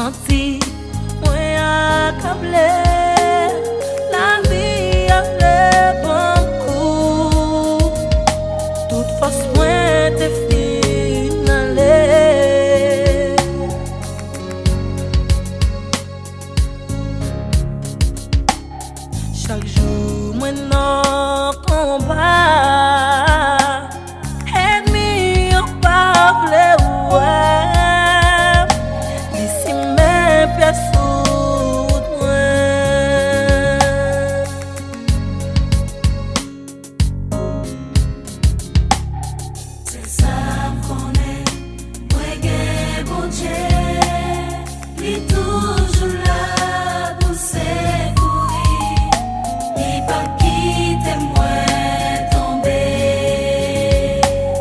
senti, moi accablé. La vie a fait bon coup. Toute force, moi t'es finale. Chaque jour, moi non combat. Ennemi, on parle, ouais. D'ici mes pieds sous moi. C'est ça qu'on est, moi, bon Dieu. Il est toujours là pour secourir. Il pas quitter moi tomber.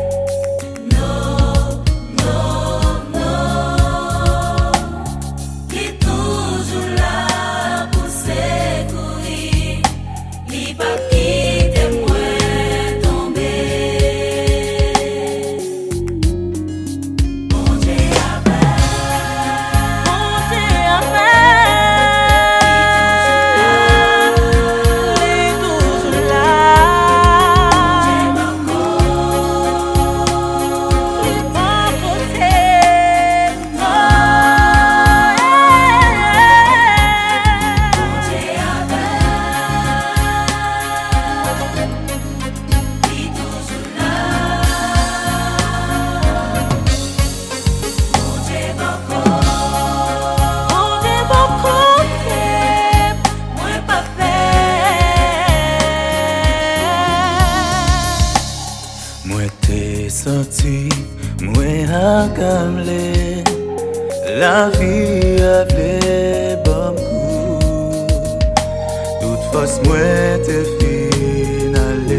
Non, non, non. Il est toujours là pour secourir. Il pas quitter moi tomber. Bon Dieu avec. Bon Dieu Moi t'ai senti, moi accablé. La vie a fait bon coup. Toute force, moi t'es finale.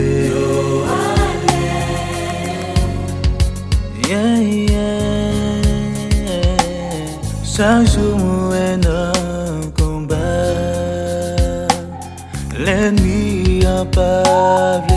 Yeah, yeah. Chaque jour, moi dans combat. L'ennemi a pas